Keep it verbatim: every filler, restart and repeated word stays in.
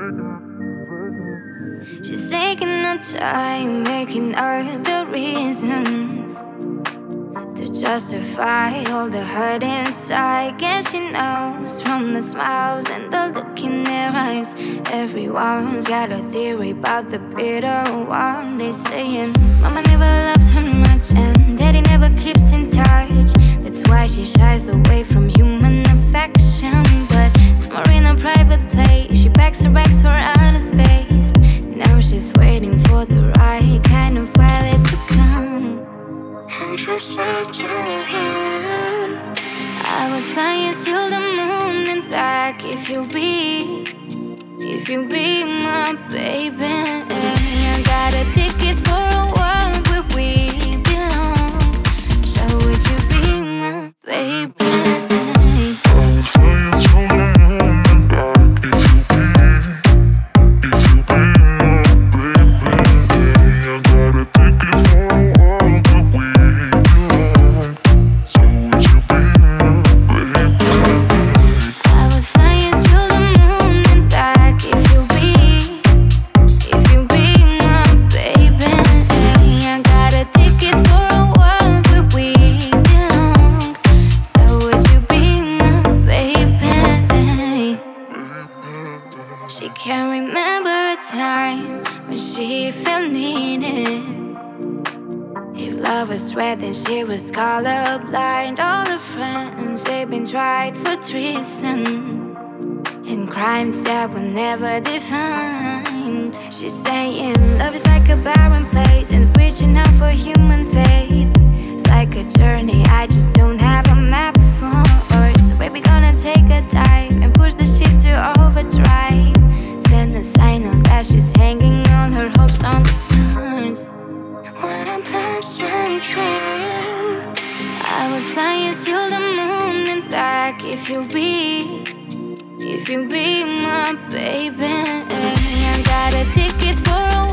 She's taking her time, making all the reasons to justify all the hurt inside. Guess she knows from the smiles and the look in their eyes. Everyone's got a theory about the bitter one. They saying mama never loved her much and daddy never keeps in touch. That's why she shies away from human affection. But somewhere in a private place, she packs her bags for outer space. Now she's waiting for the right kind of pilot to come. I would fly you to the moon and back if you be, if you be my baby. I got a ticket for a world where we belong. So would you be my baby? She can't remember a time when she felt needed. If love was red, then she was colorblind. All her friends, they've been tried for treason and crimes that were never defined. She's saying love is like a barren place and reaching out for human faith. It's like a journey I just don't have a map for. So baby, gonna take a dive and push the ship to overdrive. Send a signal that she's hanging on her hopes on the stars. When I'm pleasant dream, I would fly you to the moon and back if you be, if you be my baby. I got a ticket for a